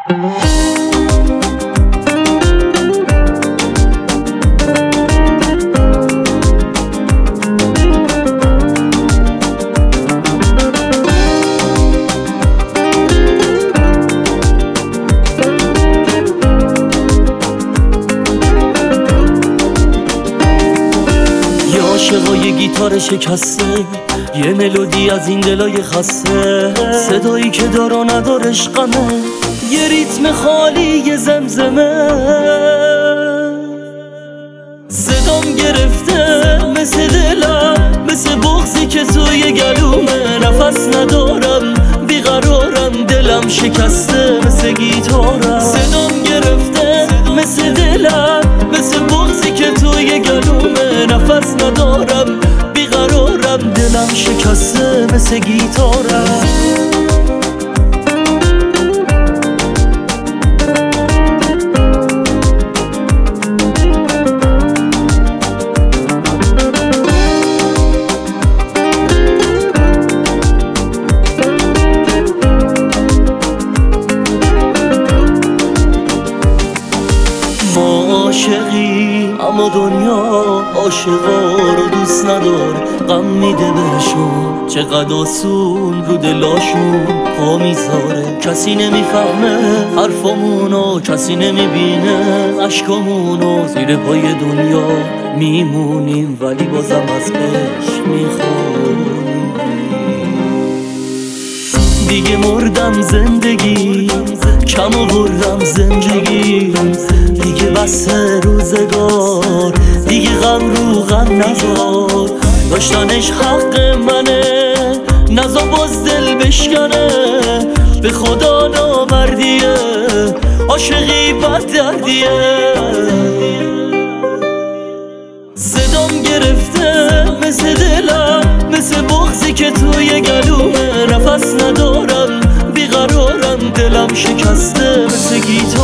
عاشقای گیتار شکسته، یه ملودی از این دلای خسته، صدایی که دار و ندارش غمه، یه ریتم خالی یه زمزمه. صدام گرفته مثل دلم، مثل بغضی که توی گلومه. نفس ندارم بیقرارم، دلم شکسته مثل گیتارم. صدام گرفته مثل دلم، مثل بغضی که توی گلومه. نفس ندارم بیقرارم، دلم شکسته مثل گیتارم. عاشقی اما دنیا عاشقا رو دوست نداره، غم میده بهشون، چقدر آسون رو دلاشون پا میذاره. کسی نمیفهمه حرفامونو، کسی نمیبینه اشکامونو. زیر پای دنیا میمونیم ولی بازم از عشق میخوانیم. دیگه مردم زندگی، کم آوردم زندگی، دیگه بس روزگار، دیگه غم رو غم نذار. داشتنش حق منه، نذار باز دل بشکنه. به خدا نامردیه، عاشقی بد دردیه. صدام گرفته مثل دلم، مثل بغضی که توی گلومه. نفس ندارم بیقرارم، دلم شکسته مثل گیتار.